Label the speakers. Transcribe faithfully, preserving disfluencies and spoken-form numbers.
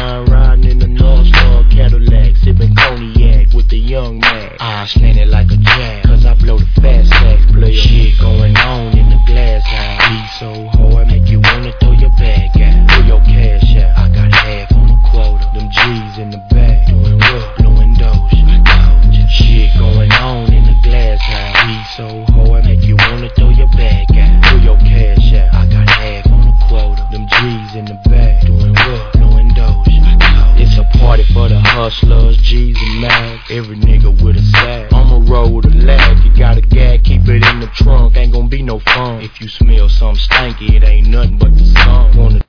Speaker 1: nine, riding in the North Star Cadillac, sipping cognac with the young man. I slant it like a jack, cause I blow the fast sack. Player shit going on in the glass house. Be so hard, make you wanna throw your bag out. Throw your cash out, I got half on the quota. Them G's in the bag, doing what? Blowing doja. I told ya. Shit going on in the glass house. Be so hard, make you wanna throw your bag out. Throw your cash out, I got half on the quota. Them G's in the bag, doing what? Blowing doja. I told ya. It's a party for the hustlers, G's and Mac. Every nigga with a sack. I'ma roll with a lag. You got a gag, keep it in the trunk. Ain't gon' be no fun. If you smell something stanky, it ain't nothing but the sun. Wanna